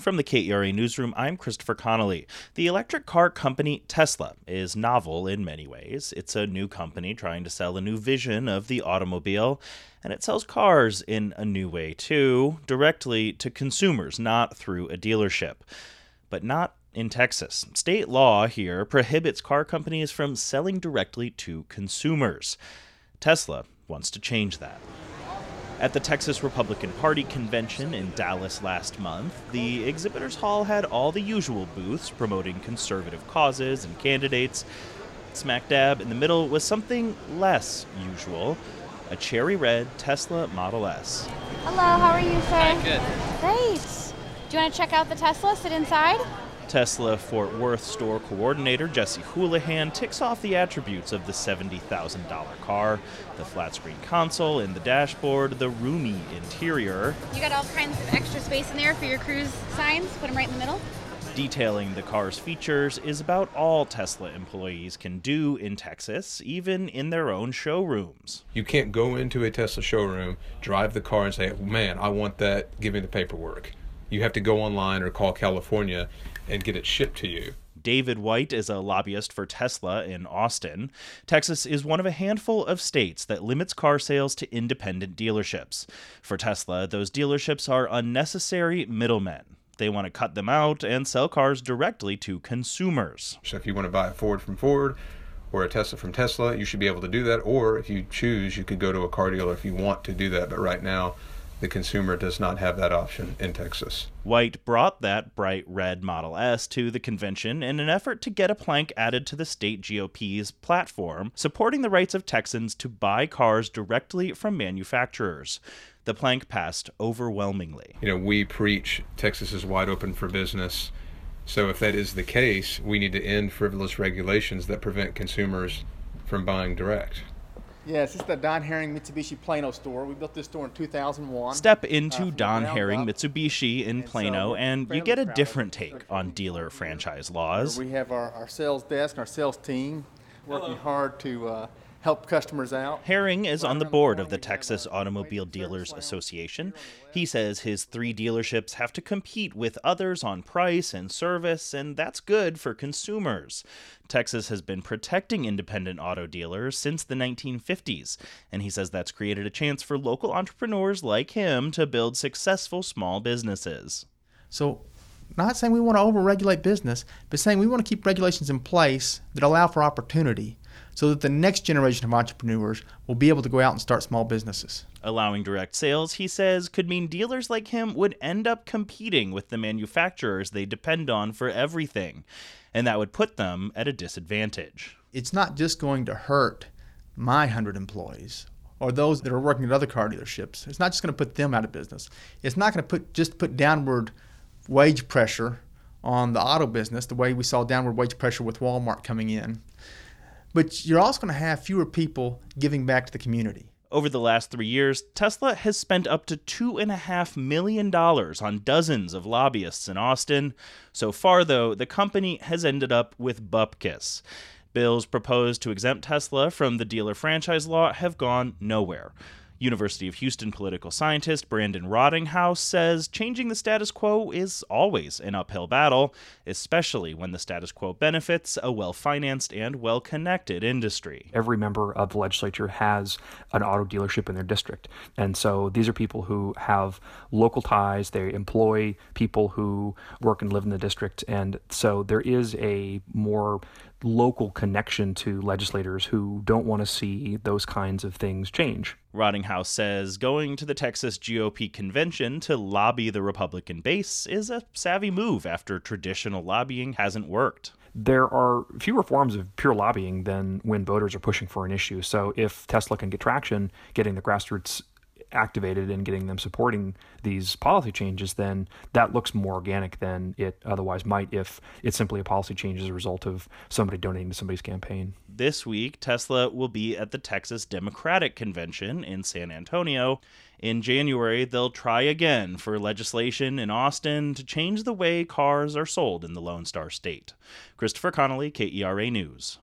From the KERA Newsroom, I'm Christopher Connolly. The electric car company Tesla is novel in many ways. It's a new company trying to sell a new vision of the automobile, and it sells cars in a new way too, directly to consumers, not through a dealership. But not in Texas. State law here prohibits car companies from selling directly to consumers. Tesla wants to change that. At the Texas Republican Party convention in Dallas last month, the exhibitors hall had all the usual booths promoting conservative causes and candidates. Smack dab in the middle was something less usual, a cherry red Tesla Model S. Hello, how are you, sir? Hi, good. Great. Do you want to check out the Tesla? Sit inside? Tesla Fort Worth store coordinator Jesse Houlihan ticks off the attributes of the $70,000 car: the flat screen console in the dashboard, the roomy interior. You got all kinds of extra space in there for your cruise signs. Put them right in the middle. Detailing the car's features is about all Tesla employees can do in Texas, even in their own showrooms. You can't go into a Tesla showroom, drive the car and say, man, I want that, give me the paperwork. You have to go online or call California and get it shipped to you. David White is a lobbyist for Tesla in Austin. Texas is one of a handful of states that limits car sales to independent dealerships. For Tesla, those dealerships are unnecessary middlemen. They want to cut them out and sell cars directly to consumers. So if you want to buy a Ford from Ford or a Tesla from Tesla, you should be able to do that. Or if you choose, you could go to a car dealer if you want to do that. But right now, the consumer does not have that option in Texas. White brought that bright red Model S to the convention in an effort to get a plank added to the state GOP's platform, supporting the rights of Texans to buy cars directly from manufacturers. The plank passed overwhelmingly. We preach Texas is wide open for business. So if that is the case, we need to end frivolous regulations that prevent consumers from buying direct. Yes, it's the Don Herring Mitsubishi Plano store. We built this store in 2001. Step into Don ground Herring up. Mitsubishi in And so Plano, we're and you fairly get a proud of different it. take on dealer franchise laws. We have our sales desk and our sales team working hard to help customers out. Herring is on the board of the Texas Automobile Dealers Association. He says his 3 dealerships have to compete with others on price and service, and that's good for consumers. Texas has been protecting independent auto dealers since the 1950s, and he says that's created a chance for local entrepreneurs like him to build successful small businesses. So, not saying we want to overregulate business, but saying we want to keep regulations in place that allow for opportunity so that the next generation of entrepreneurs will be able to go out and start small businesses. Allowing direct sales, he says, could mean dealers like him would end up competing with the manufacturers they depend on for everything, and that would put them at a disadvantage. It's not just going to hurt my 100 employees or those that are working at other car dealerships. It's not just going to put them out of business. It's not going to put downward wage pressure on the auto business the way we saw downward wage pressure with Walmart coming in. But you're also going to have fewer people giving back to the community. Over the last 3 years, Tesla has spent up to $2.5 million on dozens of lobbyists in Austin. So far, though, the company has ended up with bupkis. Bills proposed to exempt Tesla from the dealer franchise law have gone nowhere. University of Houston political scientist Brandon Rottinghouse says changing the status quo is always an uphill battle, especially when the status quo benefits a well-financed and well-connected industry. Every member of the legislature has an auto dealership in their district. And so these are people who have local ties. They employ people who work and live in the district. And so there is a more local connection to legislators who don't want to see those kinds of things change. Rottinghouse says going to the Texas GOP convention to lobby the Republican base is a savvy move after traditional lobbying hasn't worked. There are fewer forms of pure lobbying than when voters are pushing for an issue. So if Tesla can get traction, getting the grassroots activated and getting them supporting these policy changes, then that looks more organic than it otherwise might if it's simply a policy change as a result of somebody donating to somebody's campaign. This week, Tesla will be at the Texas Democratic Convention in San Antonio. In January, they'll try again for legislation in Austin to change the way cars are sold in the Lone Star State. Christopher Connolly, KERA News.